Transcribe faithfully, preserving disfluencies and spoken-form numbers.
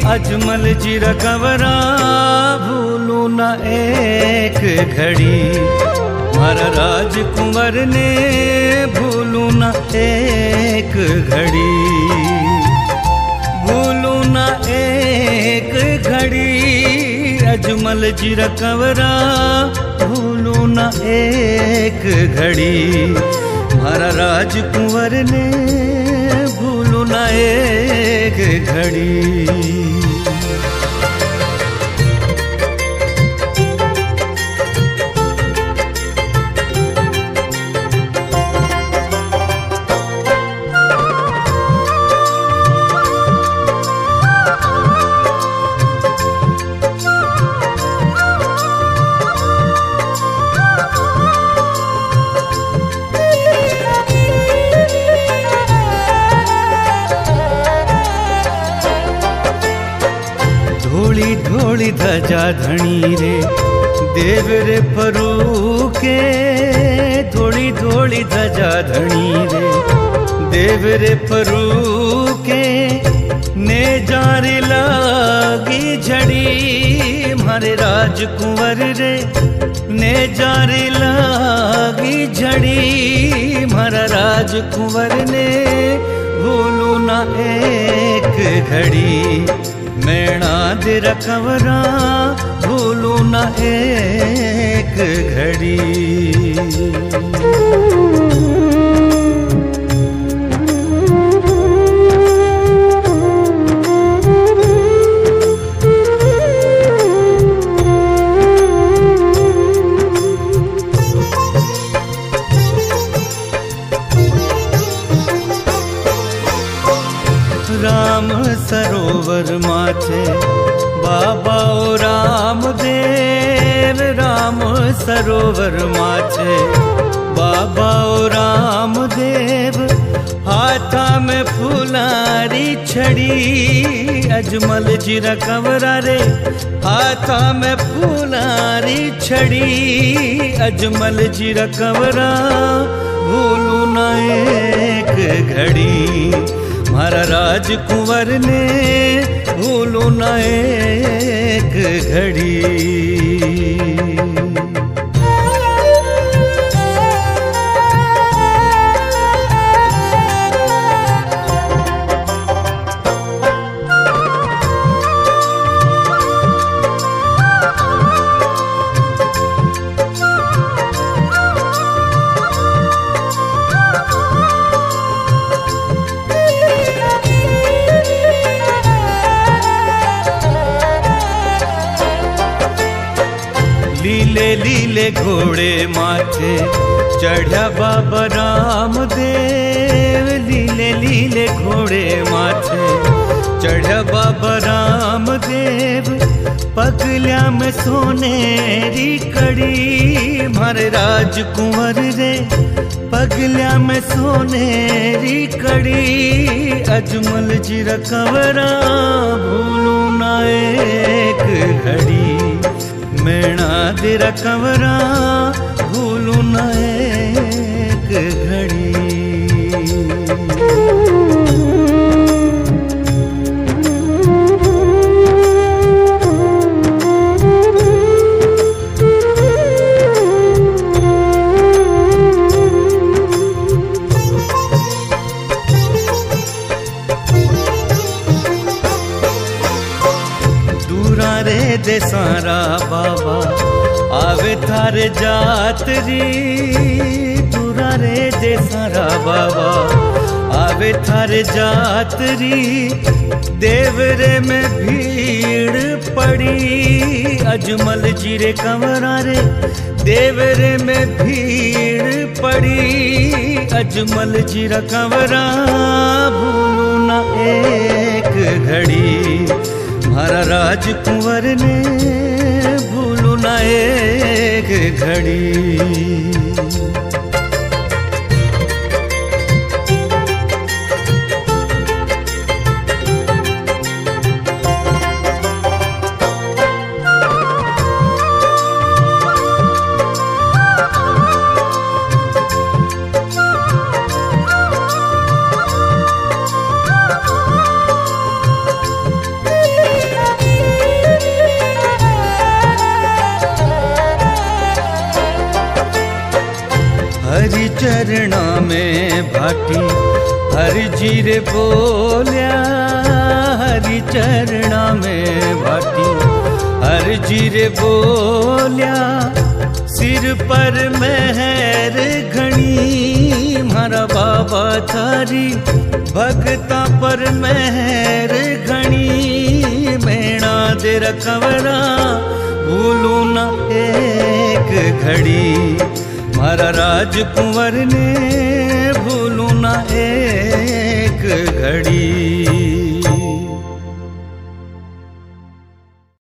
अजमल जी रकवरा भूलू न एक घड़ी, मारा राजकुंवर ने भूलू न एक घड़ी, भूलू न एक घड़ी अजमल जी रकवरा भूलू न एक घड़ी, मारा राजकुंवर ने भूलू न एक घड़ी। धोली धोली धजा धनी रे देव रे फरूके, धोली धोली धजा धनी रे देव रे फरूके, ने जारी लागी झड़ी मारे राजकुंवर रे, ने जारी लागी झड़ी मारा राजकुंवर ने भूलू न एक घड़ी, मैणा दे रकवरा भूलू न एक घड़ी। राम सरोवर माथे बाबा ओ राम देव, राम सरोवर माथे बाबा ओ राम देव, हाथा में फुलारी छड़ी अजमल जी रकवरा रे, हाथा में फुलारी छड़ी अजमल जी रकवरा भूलू न एक घड़ी, मारा राजकुंवर ने भूलू न एक घड़ी। लीले लीले घोड़े माथे चढ़ा बाबा राम देव, लीले लीले घोड़े माथे चढ़ा बाबा राम देव, पगलिया में सोनेरी कड़ी मारे राजकुंवर रे, पगलिया में सोनेरी कड़ी अजमल जी रकवरा भूलू न एक घड़ी, मैणा दे रकवरा भूलू न एक घड़ी। दूरा रे देसारा बाबा आवे थारे जातरी, दूरा रे देसारा बाबा आवे थारे जातरी, देवरे में भीड़ पड़ी अजमल जी रे कंवरा रे, देवरे में भीड़ पड़ी अजमल जी रा कंवरा भूलू न एक घड़ी, मारा राजकुंवर ने भूलू न एक घड़ी। चरणा में भाटी हरि जी रे बोलिया, हरि चरणा में भाटी हरि जी रे बोलिया। सिर पर मेहर घणी मारा बाबा थारी, भगता पर मेहर घणी मेणा दे रखवड़ा भूलू न एक घड़ी। मारा राजकुंवर ने भूलू न एक घड़ी।